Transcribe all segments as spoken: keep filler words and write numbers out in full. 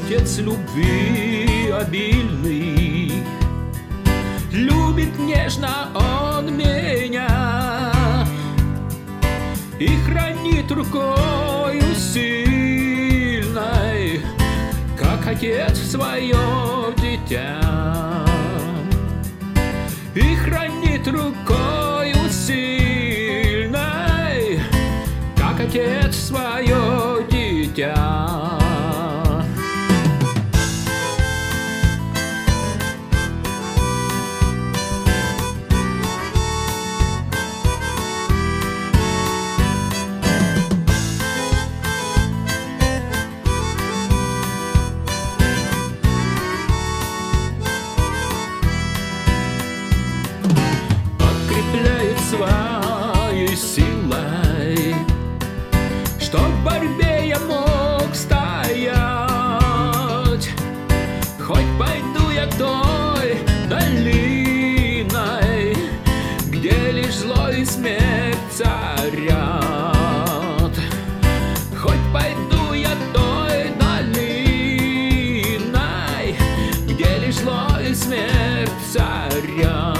Отец любви обильный, любит нежно Он меня и хранит рукою сильной, как Отец свое дитя. И хранит рукою сильной, как Отец свое дитя. Своей силой, чтоб в борьбе я мог стоять. Хоть пойду я той долиной, где лишь зло и смерть царят. Хоть пойду я той долиной, где лишь зло и смерть царят.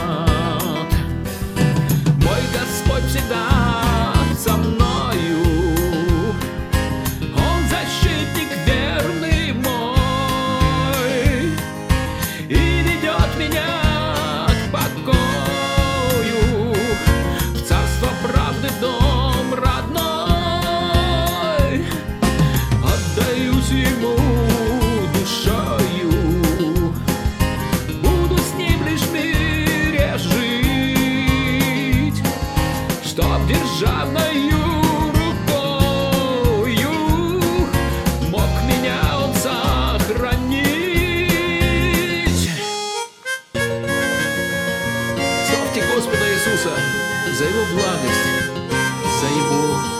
Господь всегда со мною, Он защитник верный мой, и ведет меня к покою, в царство правды, в дом родной. Отдаюсь Ему душою, буду с Ним лишь в мире жить, чтоб державною рукою мог меня Он сохранить. Славьте Господа Иисуса за Его благость, за Его